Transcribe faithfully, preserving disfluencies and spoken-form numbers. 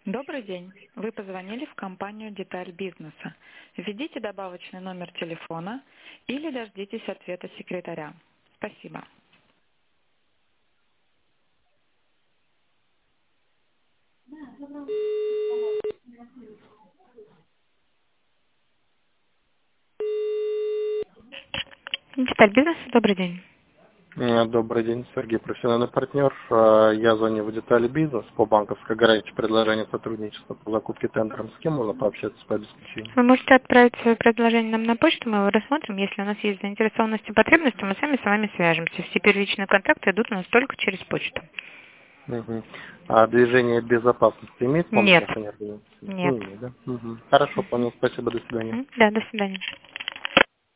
Добрый день. Вы позвонили в компанию «Деталь бизнеса». Введите добавочный номер телефона или дождитесь ответа секретаря. Спасибо. «Деталь бизнеса», добрый день. Э, Добрый день, Сергей, профессиональный партнер. Э, Я звоню в детали бизнес по банковской гарантии предложения сотрудничества по закупке тендером. С кем можно пообщаться по обеспечению? Вы можете отправить свое предложение нам на почту, мы его рассмотрим. Если у нас есть заинтересованность и потребность, то мы сами с вами свяжемся. Все первичные контакты идут у нас только через почту. Мгм. А движение безопасности имеет Нет. помощь охране организации? Нет. Не имеет, да? Мгм. Хорошо, понял. Спасибо, до свидания. Мгм. Да, до свидания.